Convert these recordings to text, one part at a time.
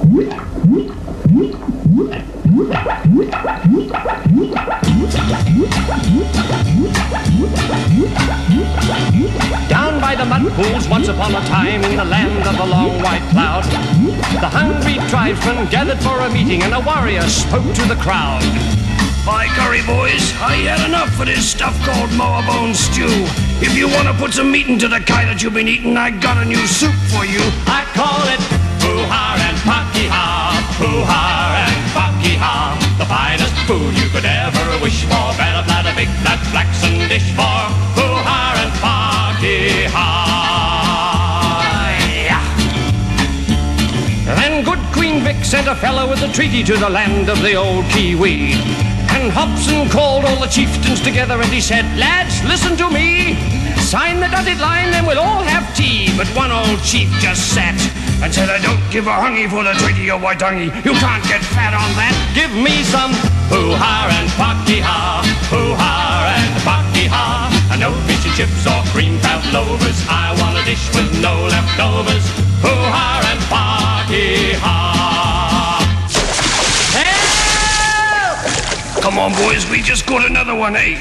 Down by the mud pools, once upon a time, in the land of the long white cloud, the hungry tribesmen gathered for a meeting, and a warrior spoke to the crowd. By curry, boys, I had enough of this stuff called marrowbone stew. If you want to put some meat into the kind that you've been eating, I got a new soup for you. I call it hoo-har and pocky-ha, hoo-har and pocky-ha, the finest food you could ever wish for. Better flat, a big flat flaxen dish for hoo-har and pocky-ha. Then good Queen Vic sent a fellow with a treaty to the land of the old Kiwi. And Hobson called all the chieftains together and he said, lads, listen to me. Sign the dotted line, then we'll all have tea. But one old chief just sat and said, I don't give a hungy for the treaty of Waitangi. You can't get fat on that. Give me some hoo-har and pocky-ha, hoo-har and pocky-ha. And no fish and chips or cream pavlovas. I want a dish with no leftovers. Hoo-har and pocky-ha. Come on, boys, we just got another one, eh?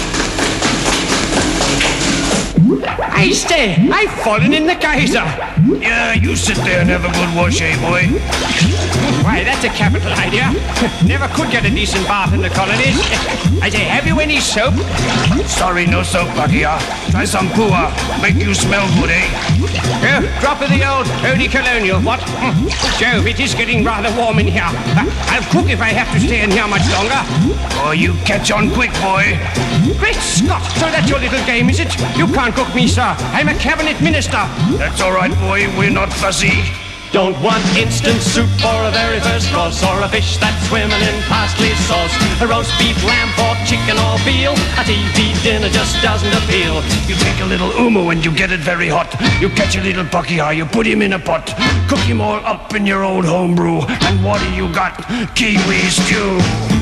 Hey, stay! I've fallen in the geyser. Yeah, you sit there and have a good wash, eh, boy? Why, that's a capital idea. Never could get a decent bath in the colonies. I say, have you any soap? Sorry, no soap, Pakia. Try some pua. Make you smell good, eh? Oh, drop of the old eau de colonial, what? Jove, it is getting rather warm in here. I'll cook if I have to stay in here much longer. Oh, you catch on quick, boy. Great Scott! So that's your little game, is it? You can't cook me, sir. I'm a cabinet minister. That's all right, boy. We're not fussy. Don't want instant soup or a very first course, or a fish that's swimming in parsley sauce. A roast beef, lamb, pork, chicken or veal. A TV dinner just doesn't appeal. You take a little umu and you get it very hot. You catch a little pakiha, you put him in a pot. Cook him all up in your old homebrew. And what do you got? Kiwi stew.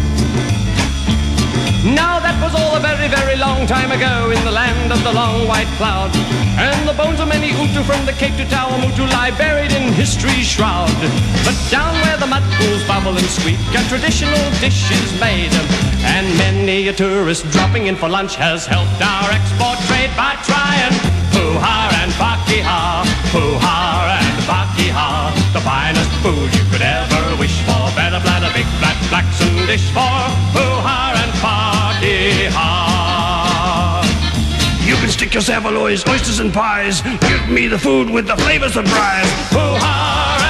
Now that was all a very, very long time ago in the land of the long white cloud. And the bones of many Utu from the Cape to Tawamutu lie buried in history's shroud. But down where the mud pools bubble and squeak, a traditional dish is made. And many a tourist dropping in for lunch has helped our export trade by trying hoo-har and pakiha, hoo-har and pakiha, the finest food you could ever wish for. Better flat, a big flat flaxen dish for hoo-har and pakiha. You can stick your saveloys, oysters and pies. Give me the food with the flavor surprise. Hoo-har